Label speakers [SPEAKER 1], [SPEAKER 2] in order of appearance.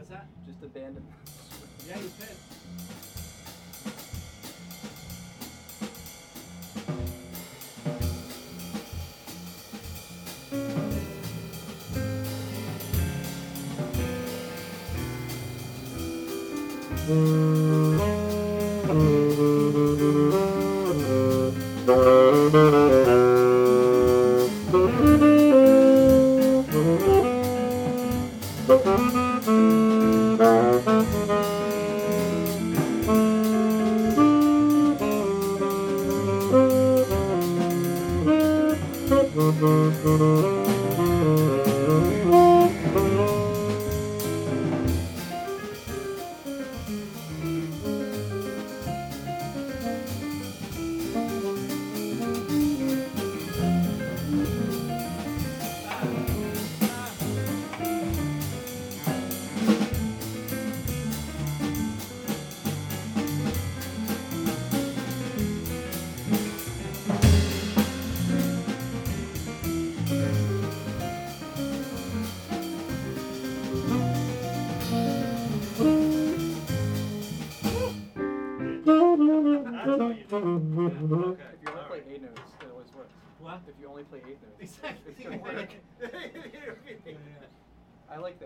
[SPEAKER 1] What's that?
[SPEAKER 2] Just abandon.
[SPEAKER 1] Yeah, you could. Okay.
[SPEAKER 2] If you only play 8 notes, it always works.
[SPEAKER 1] What?
[SPEAKER 2] If you only play 8 notes,
[SPEAKER 1] Exactly.
[SPEAKER 2] it's gonna work. I like that.